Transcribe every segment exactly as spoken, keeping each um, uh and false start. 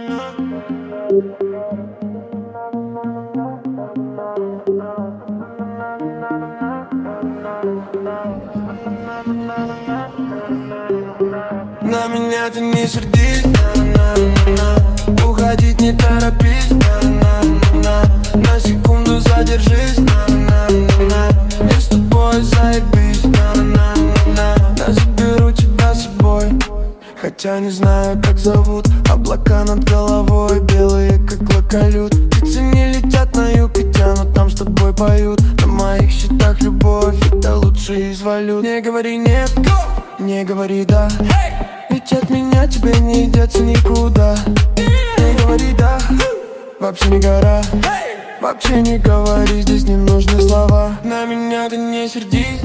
На меня ты не сердись, уходить не торопись, на секунду задержись, я с тобой заебись, я заберу тебя с собой. Хотя не знаю, как зовут. Облака над головой, белые, как локолют. Птицы не летят на юг и тянут, там с тобой поют. На моих счетах любовь, это лучший из валют. Не говори нет, не говори да, ведь от меня тебе не деться никуда. Не говори да, вообще не гора. Вообще не говори, здесь не нужны слова. На меня ты не сердись,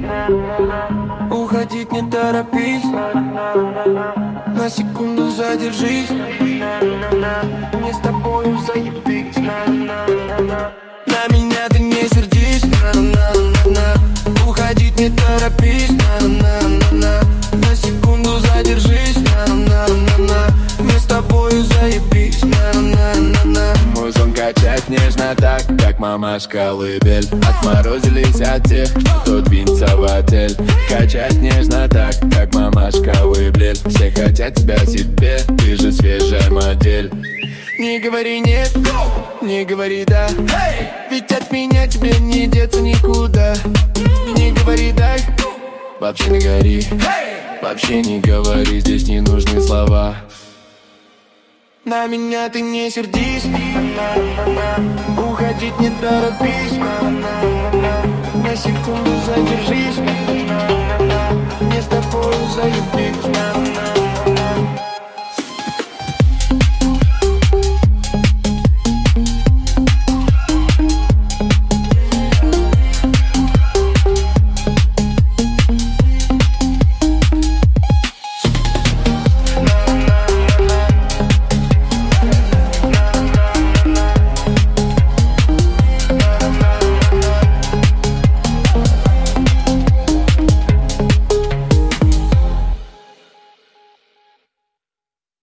уходить не торопись, на секунду задержись, мне с тобою заебись. На меня ты не сердись, уходить не торопись, на секунду задержись, мне с тобою заебись. Мой сон качает нежно так, как мамашка колыбель. Отморозились от тех, кто двинется в отель. Качать нежно так, как мамашка колыбель. Все хотят тебя себе, ты же свежая модель. Не говори нет, не говори да, ведь от меня тебе не деться никуда. Не говори дай, вообще не гори, вообще не говори, здесь не нужны слова. На меня ты не сердись, уходить не торопись, на секунду задержись, мне с тобой заебись.